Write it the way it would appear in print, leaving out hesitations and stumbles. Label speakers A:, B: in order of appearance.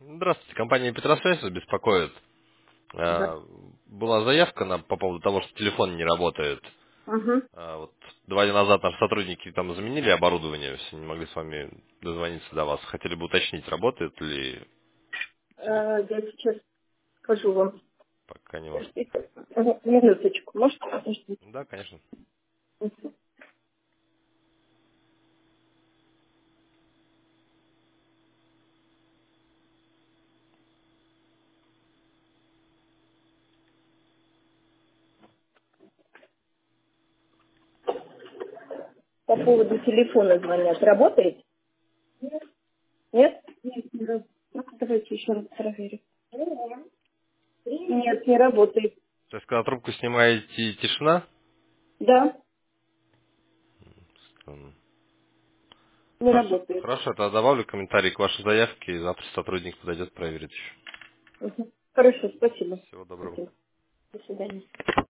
A: Здравствуйте, компания Петросвязь вас беспокоит.
B: Да.
A: А, Была заявка по поводу того, что телефон не работает.
B: Угу.
A: Вот 2 дня назад наши сотрудники там заменили оборудование, все не могли с вами дозвониться до вас. Хотели бы уточнить, работает ли телефон.
B: Я сейчас скажу вам.
A: Пока не может.
B: Подождите. Минуточку. Может, подождите?
A: Да, конечно.
B: Мгм. По поводу телефона звонят. Работает? Нет? Нет, не работает. Ну-ка, давайте еще раз проверим. Нет, не работает.
A: То есть, когда трубку снимаете, тишина?
B: Да, не
A: Хорошо,
B: работает.
A: хорошо, тогда добавлю комментарий к вашей заявке, и завтра сотрудник подойдет, проверит еще.
B: Мгм. Хорошо, спасибо.
A: Всего доброго.
B: Спасибо. До свидания.